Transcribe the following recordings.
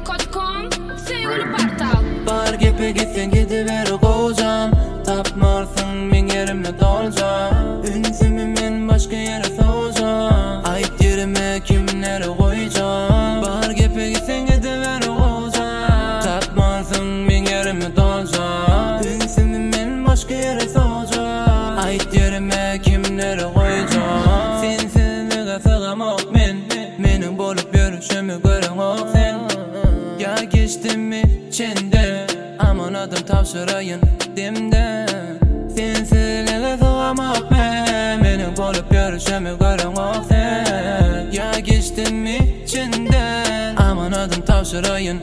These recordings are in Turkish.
Gmail.com Sevgili Portal. Bar gepe gitsen gidiver kovacağım. Tapmarsın men yerimde dolacağım. Ünsümümün başka yere soğacağım. Ait yerime kimleri koyacağım. Bar gepe gitsen gidiver kovacağım. Tapmarsın men yerimde dolacağım. Ünsümümün başka yere soğacağım. Ait yerime kimleri koyacağım. Sensizliğe sığamak menin bolup görüşümü göremek sen. Ya geçtim mi çende, aman adım tavşırayın demde. Sensizliğe sığamak menin bolup görüşümü göremek sen. Ya geçtim mi çenden, aman adım tavşırayın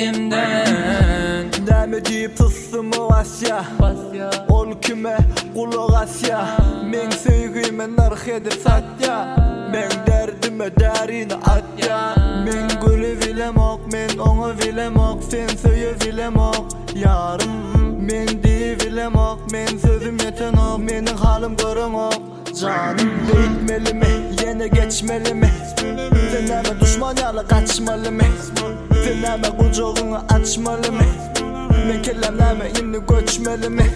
demden. Näme diýip tysdym o Asya, ol kime kulak asya. Men söýgüme narh edip satya, men derdime därini atya. Men gülü bilemok, men oňa bilemok, sen söýe bilemok yarım. Men diýip bilemok, men sözüm ýetenok, meniň halym göremok canım. Değitmeli mi, yine geçmeli mi? Sen näme düşman ýaly kaçmaly mı? Sen näme gujogyňy açmaly mı? Men kellem näme indi göçmeli mi?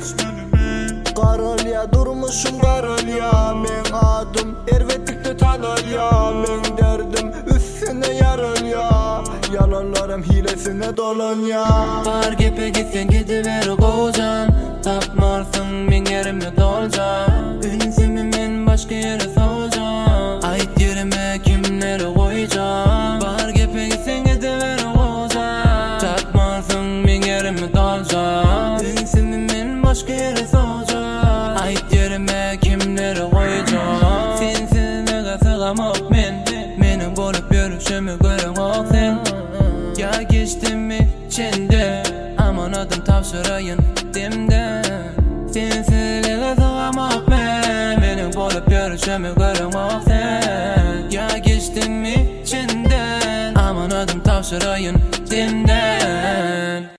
Garalya durmuşum garalya, men adım ervetlikde tanalya. Men derdim üstüne yaralya, yalanlarım hilesine dolanya. Bar gepe gitsen gidiver kovacağım. Tapmarsın men yerimde dolacağım. Ünsümümün başka yere soğacağım. Ait yerime kimleri koyacağım. Bar gepe gitsen gidiver kovacağım. Tapmarsın men yerimde dolacağım. Ünsümümün başka yere soğacağım. Ait yerime kimleri koyacağım. Sensizliğe sığamak menin bolup görüşümü göremek sen. Ya geçtim mi çende, aman adım tavşırayın demde. Sensizliğe sığamak menin bolup görüşümü göremek sen. Ya geçtim mi çenden, aman adım tavşırayın